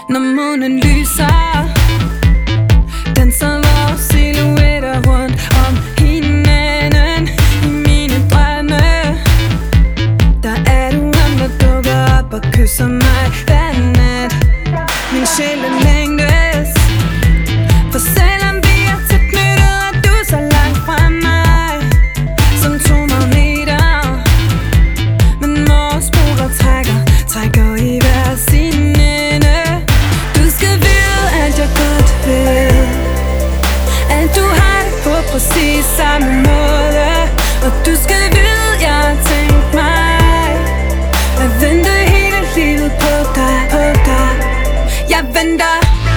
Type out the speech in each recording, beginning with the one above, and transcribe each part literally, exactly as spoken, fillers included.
Når månen lyser, danser vores silhuetter rundt om hinanden. I mine drømme, der er du ham, der dukker op og kysser mig hver nat. Min sjæl er længtes, for selvom vi er tilknyttet, er du så langt fra mig, som to magneter. Men vores sporer trækker, trækker i hver sin ende. Du skal vide, at jeg godt ved, at du har det på præcis samme måde. Og du skal vide, jeg har tænkt mig at vente hele livet på dig, på dig. Jeg venter.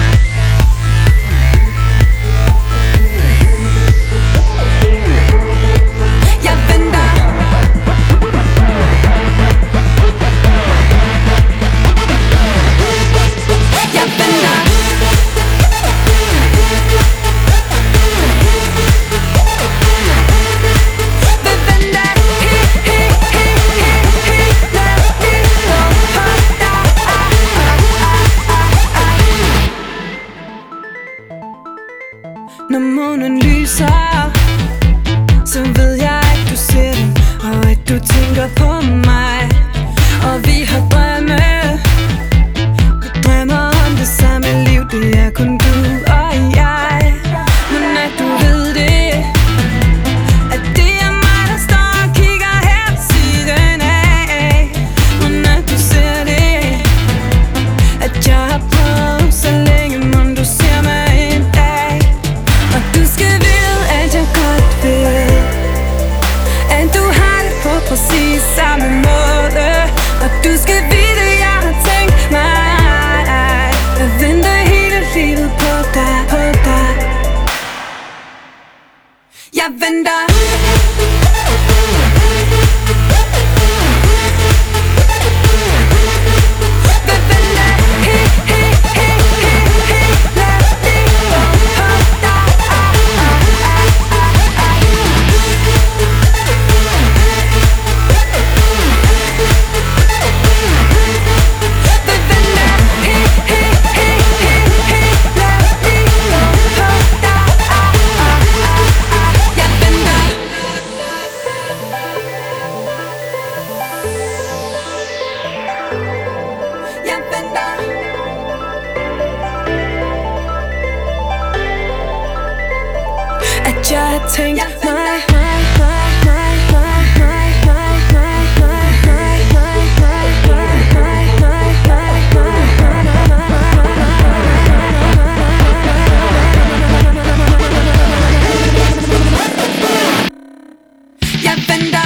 Jeg venter. Jeg venter. Vi venter helt, helt, helt, helt, helt ned på dig. Når månen lyser, så ved jeg, at du ser den, og at du tænker på mig. Og vi har drømme, vi drømmer om det samme liv. Det er kun du og jeg. Men at du ved det, at det er mig, der står og kigger her ved siden af. Men at du ser det, at jeg har prøvet så længe, men du ser mig en dag. Og du skal vide, at jeg godt ved, at du har det på præcis samme måde. Og du skal vide, at jeg har tænkt mig at vente hele livet på dig, på dig. Jeg venter. Vi venter helt, helt, helt, helt, helt ned på dig. Vi venter helt, helt, helt, helt, helt ned på dig. Jeg venter. Jeg venter. At jeg har tænkt mig, jeg venter.